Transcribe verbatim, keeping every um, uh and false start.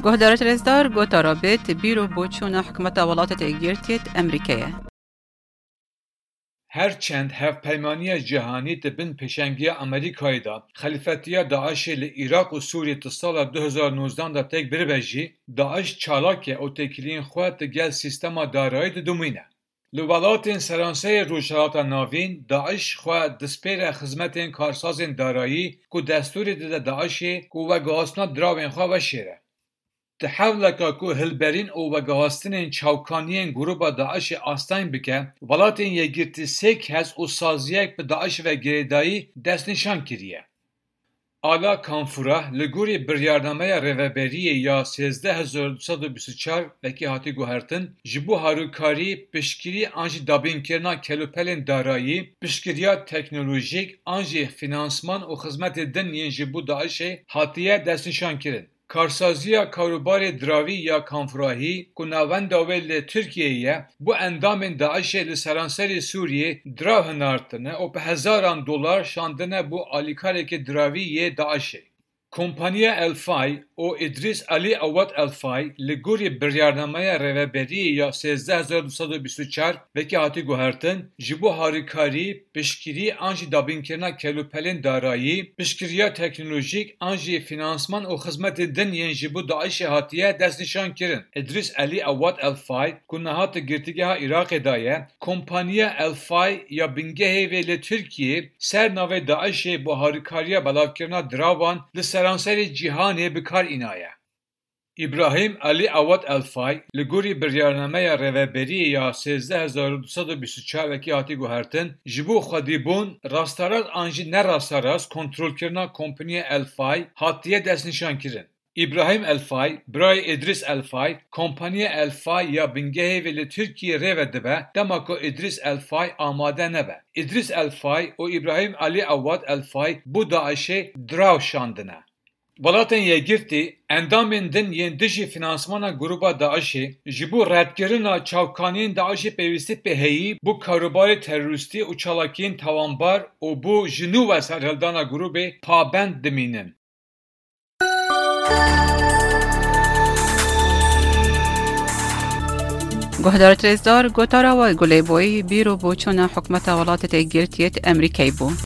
گهدارت رزدار گوتا رابط بیرو بوچون حکمت ولات تگیرتیت امریکیه. هرچند هفپیمانی جهانی دبن پشنگی امریکایی دا خلیفتیا داعش ل عراق و سوریه تا سال دو هزار و نوزده دا تک بربجی داعش چالاکه او تکلین خواهد گل سیستما دارایی دومینه. لولاتین سرانسه روشالات ناوین داعش خواهد دسپیر خدمتین کارسازین دارایی که دستوری ده داعشی که وگاهستنا دراوین خواه وشیره. تحولکا کو هلبرین او وگاهستنین چاوکانیین گروبا داعش آستین بکه ولاتین یگirti سه کس او سازیک به داعش و گریدایی دست نشان کریه. آلا کانفورا لگوری بریارنامه روبری یا سیزده هزار و دویست و بیست و چهار وکی هاتی گوهرتن جبو هاروکاری پشکری آنجی دابین کرنا کلوپلین دارایی پشکریا تکنولوژیک آنجی فینانسمان و خدمت دن ین جبو داعش هاتیه دست نشان کرن. کارسازی کاروبار دراوی یا کانفراهی که ناوند آویل ترکیه bu endamên Daişê li seranserê Sûriyê dirav hinartine û bi hezaran dolar şandine bu alîkarekê diravî yê Daişê. Kompanya Elfay û İdris Ali Awad Elfay li gorî biryarnameya rêveberiyê ya sêzdeh hezar du sed û bîst û çar vekî hatî guhertin ji bo harîkarî, piştgirî an jî dabînkirina kelûpelên darayî, piştgiriya teknolojîk an jî finansman û xizmetê din yên ji bo Daişê hatiye destnîşankirin. İdris Ali Awad Elfay ku niha li girtîgeha Iraqê da ye, kompanya Elfay ya bingehê vê li Tirkiyê ser navê Daişê bo harîkariya belavkirina dirawan li seranserê cîhanê bi kar înaye. İbrahim Ali Awad Elfay li gorî biryarnameya rêveberiyê ya sêzdeh hezar du sed û bîst û çar vekî hatî guhertin ji bo xwedîbûn rastarast an jî nerastarast kontrolkirina kompanya Elfay hatiye destnîşankirin. İbrahim Elfay, birayê İdris Elfay, kompanya Elfay ya bingehê vê li Tirkiyê rêve dibe, dema ku İdris Elfay amade nebe. İdris Elfay û İbrahim Ali Awad Elfay bu Daişê diraw şandine. Welatên yekgirtî endamên din yên dijî finansmana gruba Daişê ji bo redkirina çavkaniyên Daişê pêwîstî pê heyî bu karobarê terorîstî û çalakiyên tawanbar û bu ji nû ve serhildana grûpê pabend dimînin. گهدارت رزدار گوتا را و گلی بوی بیرو بوچون حکمت ولات تگیرتیت امریکی بو.